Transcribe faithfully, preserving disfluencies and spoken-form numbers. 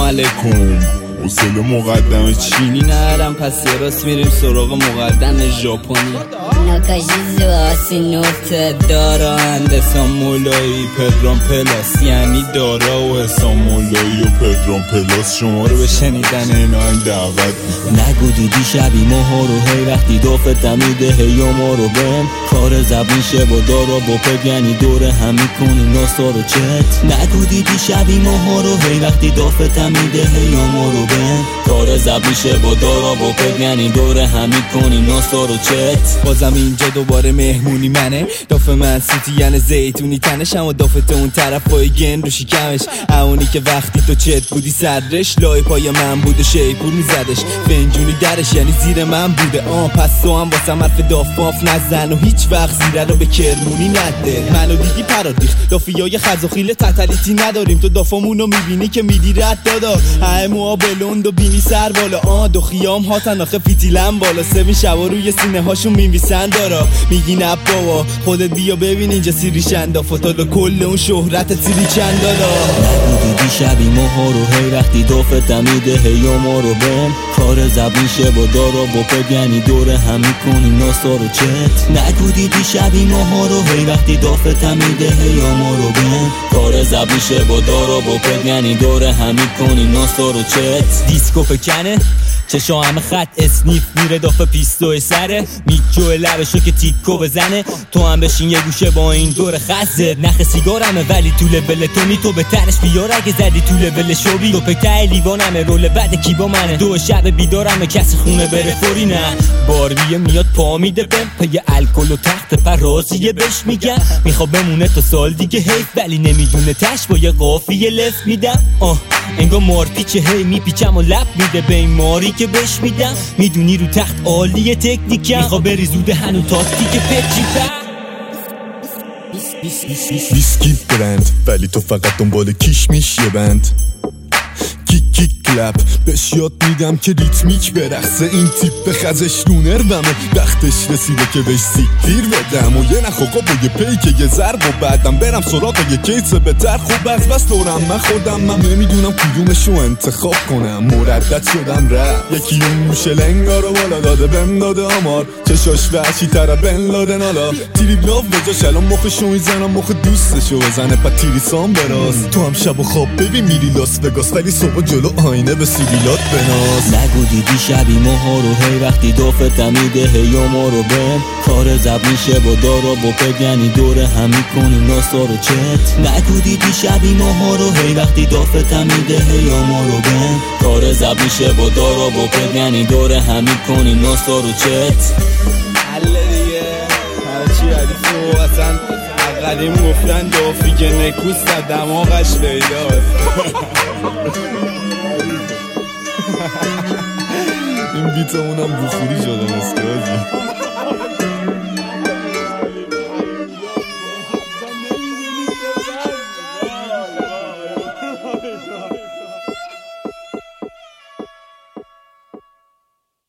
علیکم. حوصله مقدم چینی ندارم، پس یه راست میریم سراغ مقدم ژاپنی. ناکاژیزو آسینوته دارا اند حسام مولایی پدرام پلاس، یعنی دارا و حسام مولایی و پدرام پلاس شما رو به شنیدن این آهنگ دعوت میکنم. نگو دیدی شبی ماها رو، هی وقتی دافت میده هی ما رو بهم کار زبون شه با دارا با پد، یعنی دور هم میکنی ناسا رو چت. نگو دیدی شبی ماها رو، هی وقتی دافت میده هی ما رو بهم کار زبون شه با دارا با پد، یعنی دور هم میکنی ناسا رو چت. بازم اینجا دوباره مهمونی منه، دافه من سوتی یعنی زیتونی تنش، اما دافت اون طرف پای گن رو شکمش، اونی که وقتی تو چت بودی سرش لای پای من بود و شیپور میزدش، فنجونی درش یعنی زیر من بوده. آه پس تو هم واسه حرف دافاف نزن و هیچ وقت زیره رو به کرمونی نده. منو دیدی پرادیخ دافیای خزاخیل تتلیتی نداریم، تو دافامونو میبینی که میدی رد دادا، همه موها بلند و بینی سر بالا. آه دو خیام هاتن آخه فیتیلم بالا، سوین شبا روی سینه هاشون میویسن دارا، میگی نه بابا خودت بیا ببین اینجا سیری چندا، فتالا کل اون شهرت سیری چندا دا. نگو دیدی شبی ماها رو، هی وقتی دافت میده هی ما رو بهم کار زبون شه با دارا با پد، یعنی دور هم میکنی ناسا رو چت. نگو دیدی شبی ماها رو، هی وقتی دافت میده هی ما رو بهم کار زبون شه با دارا با پد، یعنی دور هم میکنی ناسا رو چت. دیسکو پکنه چشا همه خط اسنیف میره دافه پیستو سره، میجو لبشو که تیکو بزنه، تو هم بشین یه گوشه با این دور خزت. نخ سیگارمه ولی تو لول تو می تو به ترش بیار اگه زدی تو لول شوبی، دو پکه لیوانمه رول بعد کی با منه، دو شب بیدارمه کسی خونه بره فوری نه. باربیه میاد پا میده بهم پی الکل و تخت پرازیه بهش میگم میخواد بمونه تا سال دیگه حیف، ولی نمیدونه تش با یه قافیه لفت میدم. آه انگار مارپیچه هی میپیچم و لب میده به این ماری که بهش میدم، میدونی رو تخت عالیه تکنیکم، میخوا بری زوده هنو تاکتیک پچی پر ویسکی برند ولی تو فقط دنبال کیش میش یه بند کیک کیک کلپ بهش یاد میدم که ریتمیک برقصه، این تیپ خزش رو نرومه، وقتش رسیده که بهش سیکتیر بدم و یه نخوقا با یه پیک یه ضرب و بعدم برم سراغ یه کیس بهتر. خوب از بس دورم من خودم من نمیدونم کدومشو انتخاب کنم، مردد شدم رفت یکی اون موشه لنگا رو بالا داده بهم داده آمار، چشاش وحشی تره بن لادن حالا تیریب لاف بجاش الان مخشو میزنم مخ دوستشو بزنه پا تیریسان براز. تو هم شب و خواب ببین میری لاس وگاس ولی صبح جلو آینه به سیبیلات بناز. نگو دیدی شبی ماها رو، هی وقتی دافت میده هی ما رو بهم کار زبون شه با دارا با پد، یعنی دور هم میکنی ناسا رو چت. نگو دیدی شبی ماها رو، هی وقتی دافت میده هی ما رو بهم کار زبون شه با دارا با پد، یعنی دور هم میکنی ناسا رو چت. حله دیگه هرچی علیفو اصلا قدیم گفتن دافی که نکوست دماغش پیداست. این بیتمونم بخوری شده مسکازی.